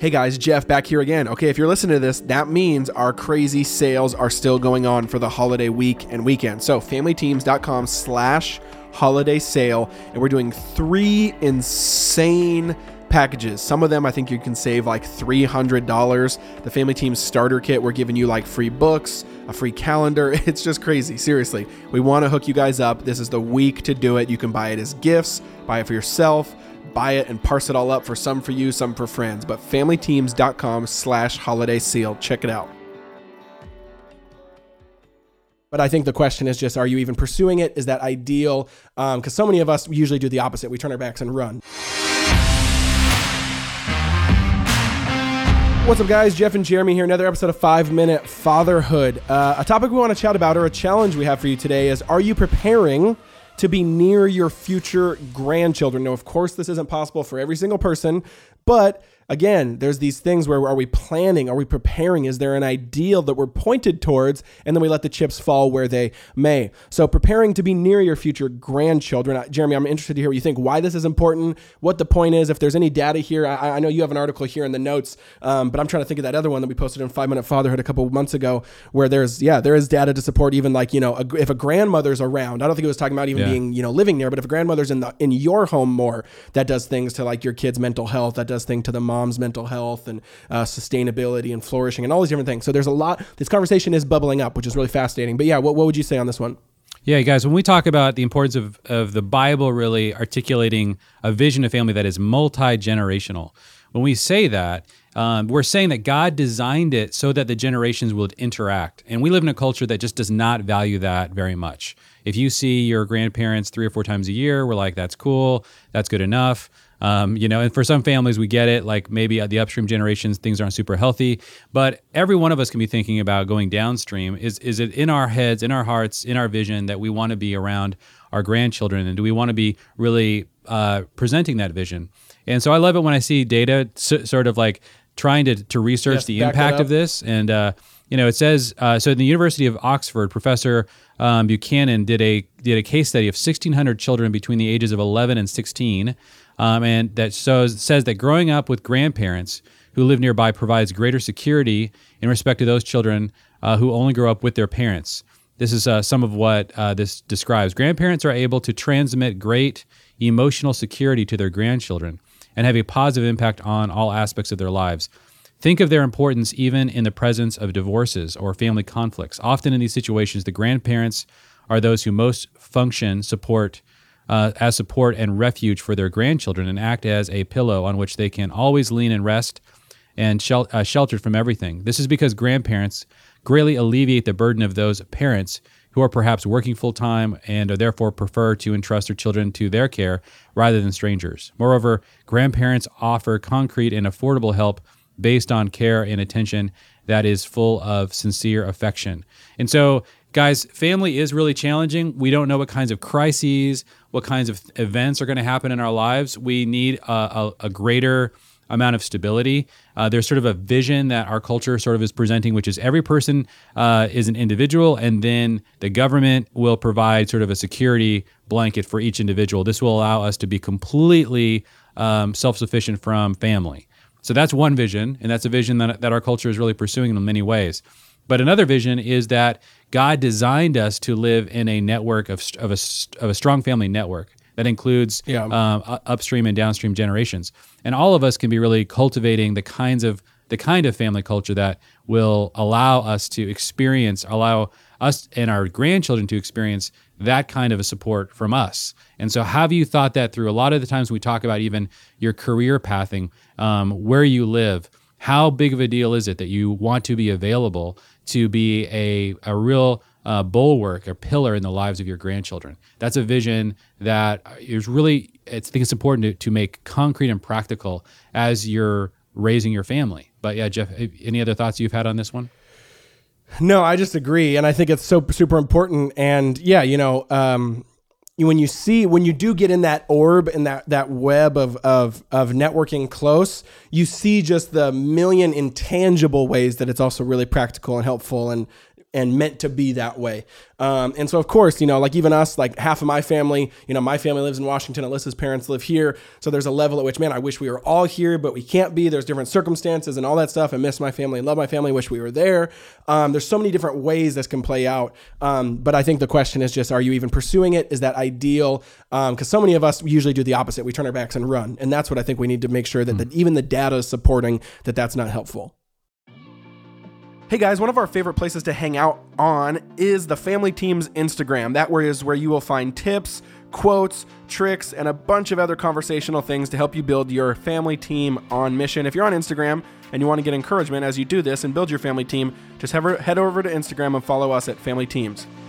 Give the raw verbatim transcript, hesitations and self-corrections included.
Hey guys, Jeff back here again. Okay, if you're listening to this, that means our crazy sales are still going on for the holiday week and weekend. So familyteams.com slash holiday sale, and we're doing three insane packages. Some of them I think you can save like three hundred dollars. The Family Teams starter kit, we're giving you like free books, a free calendar. It's just crazy. Seriously, we want to hook you guys up. This is the week to do it. You can buy it as gifts, buy it for yourself, buy it and parse it all up for some for you, some for friends. But familyteams.com slash holiday sale. Check it out. But I think the question is just, are you even pursuing it? Is that ideal? Um, because so many of us usually do the opposite. We turn our backs and run. What's up, guys? Jeff and Jeremy here. Another episode of five minute Fatherhood. Uh, a topic we want to chat about, or a challenge we have for you today, is: are you preparing to be near your future grandchildren? Now, of course, this isn't possible for every single person, but again, there's these things where are we planning? Are we preparing? Is there an ideal that we're pointed towards? And then we let the chips fall where they may. So preparing to be near your future grandchildren. Uh, Jeremy, I'm interested to hear what you think, why this is important, what the point is. If there's any data here, I, I know you have an article here in the notes, um, but I'm trying to think of that other one that we posted in five minute Fatherhood a couple of months ago, where there's, yeah, there is data to support even like, you know, a, if a grandmother's around. I don't think it was talking about even yeah. being, you know, living near, but if a grandmother's in the in your home more, that does things to like your kids' mental health, that does things to the mom's mental health and uh, sustainability and flourishing and all these different things. So there's a lot, this conversation is bubbling up, which is really fascinating. But yeah, what, what would you say on this one? Yeah, guys, when we talk about the importance of, of the Bible really articulating a vision of family that is multi-generational, when we say that, um, we're saying that God designed it so that the generations would interact. And we live in a culture that just does not value that very much. If you see your grandparents three or four times a year, we're like, that's cool, that's good enough. Um, you know, and for some families, we get it, like maybe the upstream generations, things aren't super healthy, but every one of us can be thinking about going downstream. Is is it in our heads, in our hearts, in our vision that we want to be around our grandchildren? And do we want to be really uh, presenting that vision? And so I love it when I see data so, sort of like trying to, to research yes, the impact of this. And, uh, you know, it says, uh, so in the University of Oxford, Professor um, Buchanan did a did a case study of sixteen hundred children between the ages of eleven and sixteen. Um, and that shows, says that growing up with grandparents who live nearby provides greater security in respect to those children uh, who only grow up with their parents. This is uh, some of what uh, this describes. Grandparents are able to transmit great emotional security to their grandchildren and have a positive impact on all aspects of their lives. Think of their importance even in the presence of divorces or family conflicts. Often in these situations, the grandparents are those who most function, support, Uh, as support and refuge for their grandchildren, and act as a pillow on which they can always lean and rest, and shel- uh, sheltered from everything. This is because grandparents greatly alleviate the burden of those parents who are perhaps working full-time and are therefore prefer to entrust their children to their care rather than strangers. Moreover, grandparents offer concrete and affordable help based on care and attention that is full of sincere affection. And so, guys, family is really challenging. We don't know what kinds of crises, what kinds of events are going to happen in our lives. We need a, a, a greater amount of stability. Uh, there's sort of a vision that our culture sort of is presenting, which is every person uh, is an individual, and then the government will provide sort of a security blanket for each individual. This will allow us to be completely um, self-sufficient from family. So that's one vision, and that's a vision that, that our culture is really pursuing in many ways. But another vision is that God designed us to live in a network of of a, of a strong family network that includes yeah. um, upstream and downstream generations, and all of us can be really cultivating the kinds of the kind of family culture that will allow us to experience, allow us and our grandchildren to experience that kind of a support from us. And so, have you thought that through? A lot of the times we talk about even your career pathing, um, where you live. How big of a deal is it that you want to be available to be a, a real uh, bulwark or pillar in the lives of your grandchildren? That's a vision that is really, I think it's important to, to make concrete and practical as you're raising your family. But yeah, Jeff, any other thoughts you've had on this one? No, I just agree. And I think it's so super important. And yeah, you know, um, when you see, when you do get in that orb and that, that web of, of, of networking close, you see just the million intangible ways that it's also really practical and helpful. And and meant to be that way. Um, and so, of course, you know, like even us, like half of my family, you know, my family lives in Washington. Alyssa's parents live here. So there's a level at which, man, I wish we were all here, but we can't be. There's different circumstances and all that stuff. I miss my family and love my family. Wish we were there. Um, there's so many different ways this can play out. Um, but I think the question is just, are you even pursuing it? Is that ideal? Um, because so many of us usually do the opposite. We turn our backs and run. And that's what I think we need to make sure that, that even the data is supporting that that's not helpful. Hey guys, one of our favorite places to hang out on is the Family Teams Instagram. That is where you will find tips, quotes, tricks, and a bunch of other conversational things to help you build your family team on mission. If you're on Instagram and you want to get encouragement as you do this and build your family team, just head over to Instagram and follow us at Family Teams.